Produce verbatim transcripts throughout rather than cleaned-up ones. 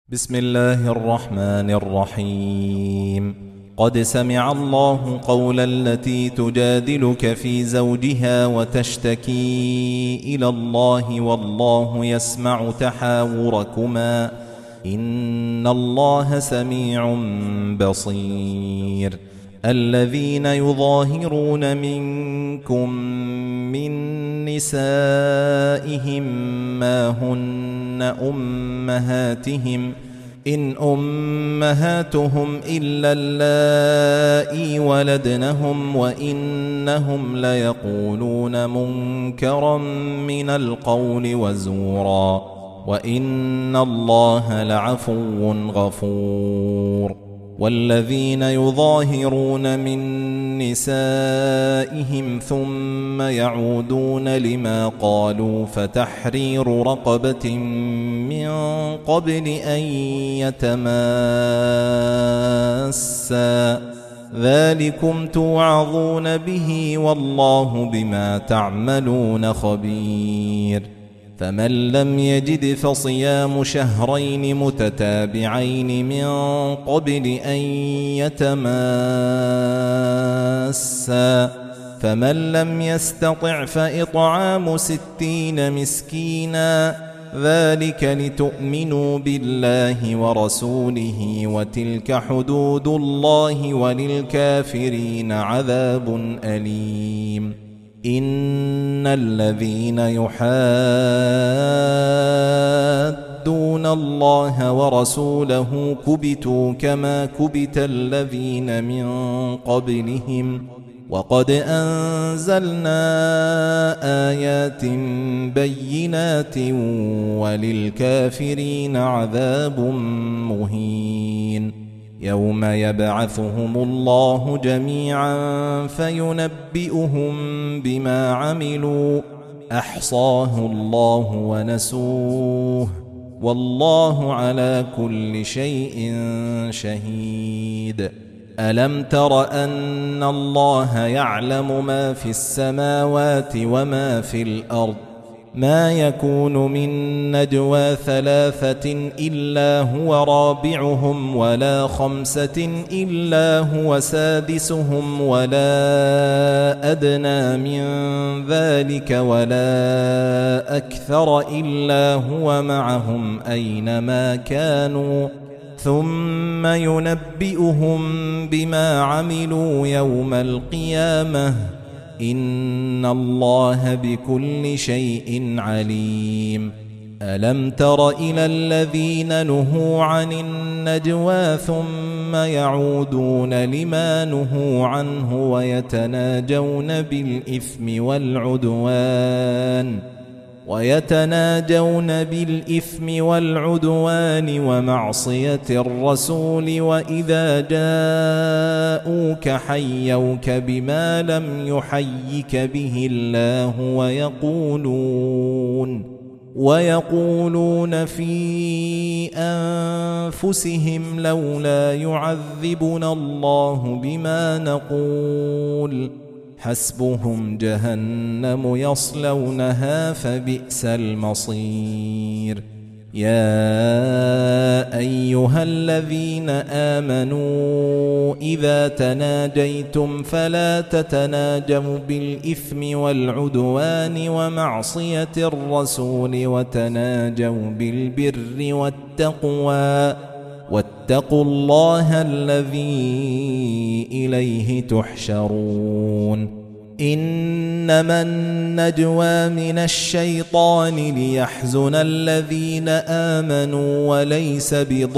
بسم الله الرحمن الرحيم. قد سمع الله قول التي تجادلك في زوجها وتشتكي إلى الله والله يسمع تحاوركما إن الله سميع بصير. الذين يظاهرون منكم من نسائهم ما هن أمهاتهم إن أمهاتهم إلا اللائي ولدنهم وإنهم ليقولون منكرا من القول وزورا وإن الله لعفو غفور. والذين يظاهرون من نسائهم ثم يعودون لما قالوا فتحرير رقبة من قبل أن يتماسا ذلكم توعظون به والله بما تعملون خبير. فمن لم يجد فصيام شهرين متتابعين من قبل أن يتماسا فمن لم يستطع فإطعام ستين مسكينا ذلك لتؤمنوا بالله ورسوله وتلك حدود الله وللكافرين عذاب أليم. إن الذين يحادون الله ورسوله كبتوا كما كبت الذين من قبلهم وقد أنزلنا آيات بينات وللكافرين عذاب مهين. يوم يبعثهم الله جميعا فينبئهم بما عملوا أحصاه الله ونسوه والله على كل شيء شهيد. ألم تر أن الله يعلم ما في السماوات وما في الأرض ما يكون من نجوى ثلاثة إلا هو رابعهم ولا خمسة إلا هو سادسهم ولا أدنى من ذلك ولا أكثر إلا هو معهم أينما كانوا ثم ينبئهم بما عملوا يوم القيامة إن الله بكل شيء عليم. ألم تر إلى الذين نهوا عن النجوى ثم يعودون لما نهوا عنه ويتناجون بالإثم والعدوان ويتناجون بالإثم والعدوان ومعصية الرسول وإذا جاءوك حيوك بما لم يحيك به الله ويقولون ويقولون في أنفسهم لولا يعذبنا الله بما نقول حسبهم جهنم يصلونها فبئس المصير. يا أيها الذين آمنوا إذا تناجيتم فلا تتناجوا بالإثم والعدوان ومعصية الرسول وتناجوا بالبر والتقوى واتقوا الله الذي إليه تحشرون. إنما النجوى من الشيطان ليحزن الذين آمنوا وليس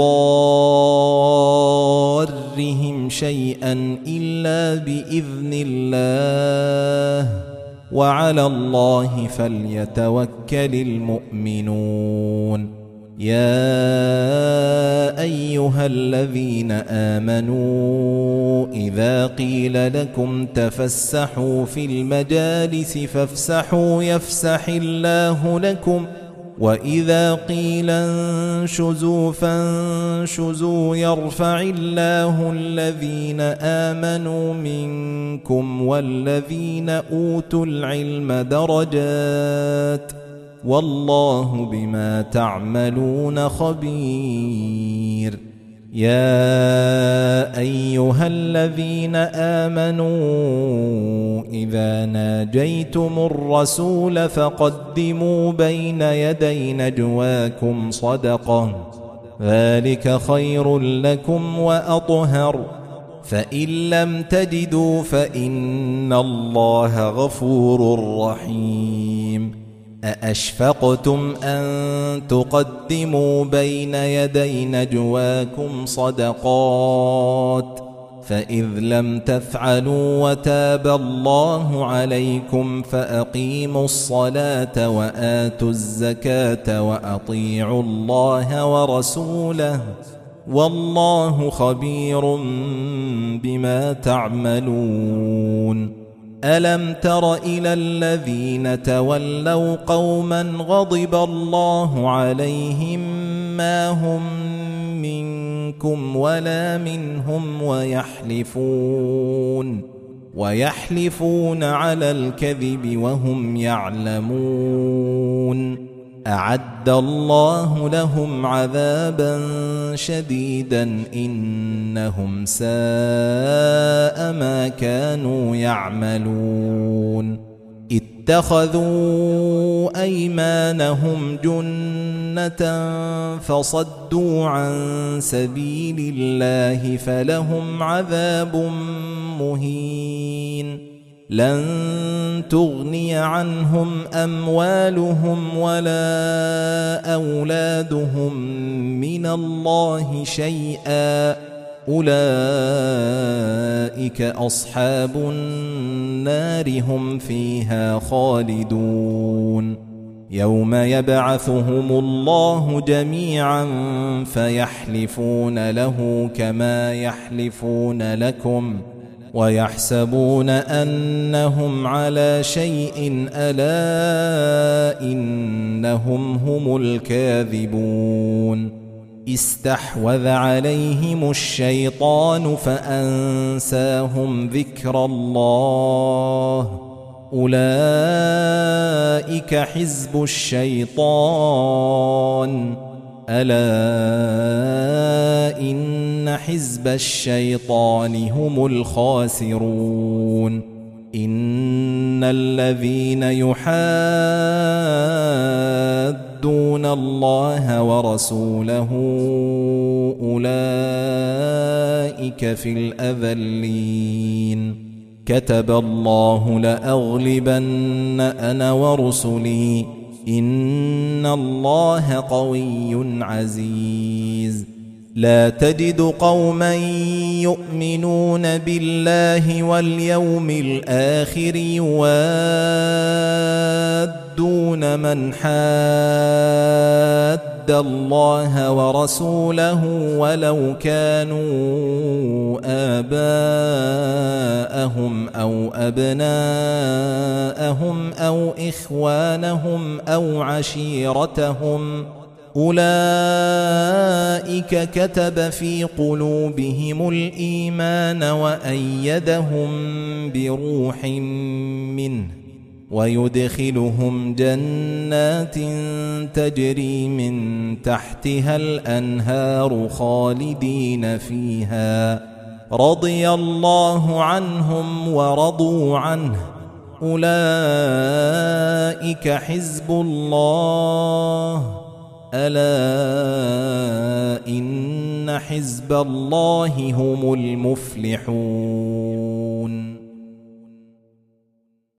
بضارهم شيئا إلا بإذن الله وعلى الله فليتوكل المؤمنون. يا أيها الذين آمنوا إذا قيل لكم تفسحوا في المجالس فافسحوا يفسح الله لكم وإذا قيل انشزوا فانشزوا يرفع الله الذين آمنوا منكم والذين أوتوا العلم درجات والله بما تعملون خبير. يا أيها الذين آمنوا إذا ناجيتم الرسول فقدموا بين يدي نجواكم صدقة ذلك خير لكم وأطهر فإن لم تجدوا فإن الله غفور رحيم أأشفقتم أن تقدموا بين يدي نجواكم صدقات فإذ لم تفعلوا وتاب الله عليكم فأقيموا الصلاة وآتوا الزكاة وأطيعوا الله ورسوله والله خبير بما تعملون ألم تر إلى الذين تولوا قوما غضب الله عليهم ما هم منكم ولا منهم ويحلفون ويحلفون على الكذب وهم يعلمون أعد الله لهم عذابا شديدا إنهم ساء ما كانوا يعملون اتخذوا أيمانهم جنة فصدوا عن سبيل الله فلهم عذاب مهين لن تغني عنهم أموالهم ولا أولادهم من الله شيئا أولئك أصحاب النار هم فيها خالدون يوم يبعثهم الله جميعا فيحلفون له كما يحلفون لكم ويحسبون أنهم على شيء ألا إنهم هم الكاذبون استحوذ عليهم الشيطان فأنساهم ذكر الله أولئك حزب الشيطان ألا إن حزب الشيطان هم الخاسرون إن الذين يحادون الله ورسوله أولئك في الأذلين كتب الله لأغلبن أنا ورسلي إن الله قوي عزيز لا تجد قوما يؤمنون بالله واليوم الآخر يوادون من حاد الله ورسوله ولو كانوا آباءهم أو أبناءهم أو إخوانهم أو عشيرتهم أولئك كتب في قلوبهم الإيمان وأيدهم بروح منه ويدخلهم جنات تجري من تحتها الأنهار خالدين فيها رضي الله عنهم ورضوا عنه أولئك حزب الله ألا إن حزب الله هم المفلحون.